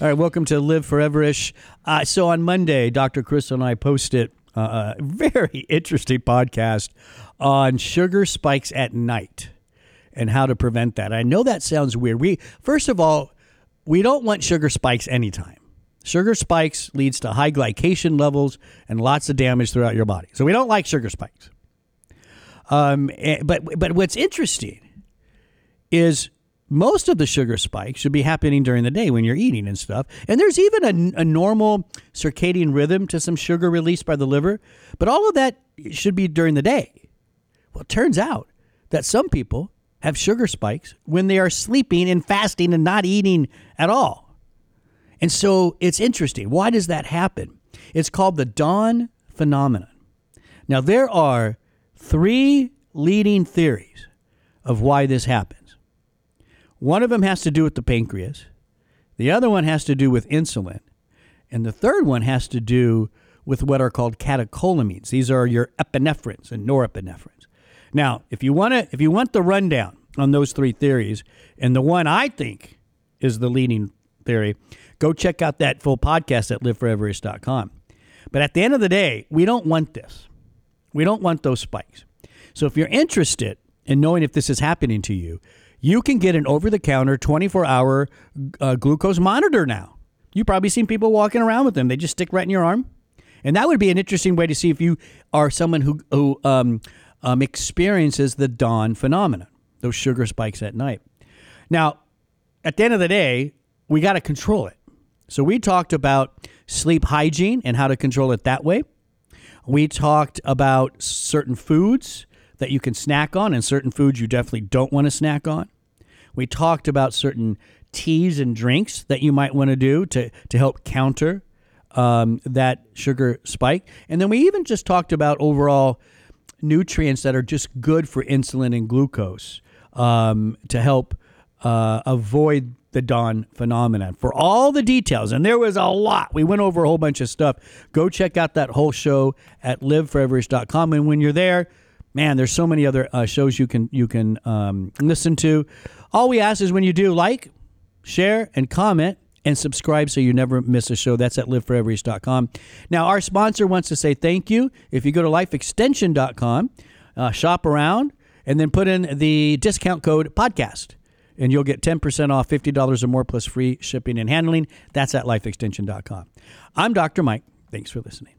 All right, welcome to Live Foreverish. So on Monday, Dr. Chris and I posted a very interesting podcast on sugar spikes at night and how to prevent that. I know that sounds weird. First of all, we don't want sugar spikes anytime. Sugar spikes leads to high glycation levels and lots of damage throughout your body. So we don't like sugar spikes. But what's interesting is most of the sugar spikes should be happening during the day when you're eating and stuff. And there's even a normal circadian rhythm to some sugar released by the liver. But all of that should be during the day. Well, it turns out that some people have sugar spikes when they are sleeping and fasting and not eating at all. And so it's interesting. Why does that happen? It's called the dawn phenomenon. Now, there are 3 leading theories of why this happens. One of them has to do with the pancreas. The other one has to do with insulin. And the third one has to do with what are called catecholamines. These are your epinephrines and norepinephrines. Now, if you want the rundown on those 3 theories, and the one I think is the leading theory, go check out that full podcast at liveforeverish.com. But at the end of the day, we don't want this. We don't want those spikes. So if you're interested in knowing if this is happening to you, you can get an over-the-counter 24-hour glucose monitor now. You've probably seen people walking around with them. They just stick right in your arm. And that would be an interesting way to see if you are someone who experiences the dawn phenomenon, those sugar spikes at night. Now, at the end of the day, we got to control it. So we talked about sleep hygiene and how to control it that way. We talked about certain foods that you can snack on and certain foods you definitely don't want to snack on. We talked about certain teas and drinks that you might want to do to help counter that sugar spike. And then we even just talked about overall nutrients that are just good for insulin and glucose to help avoid the dawn phenomenon. For all the details, and there was a lot, we went over a whole bunch of stuff. Go check out that whole show at liveforeverish.com. And when you're there, man, there's so many other shows you can listen to. All we ask is when you do, like, share, and comment, and subscribe so you never miss a show. That's at liveforeverish.com. Now, our sponsor wants to say thank you. If you go to lifeextension.com, shop around, and then put in the discount code podcast, and you'll get 10% off, $50 or more, plus free shipping and handling. That's at lifeextension.com. I'm Dr. Mike. Thanks for listening.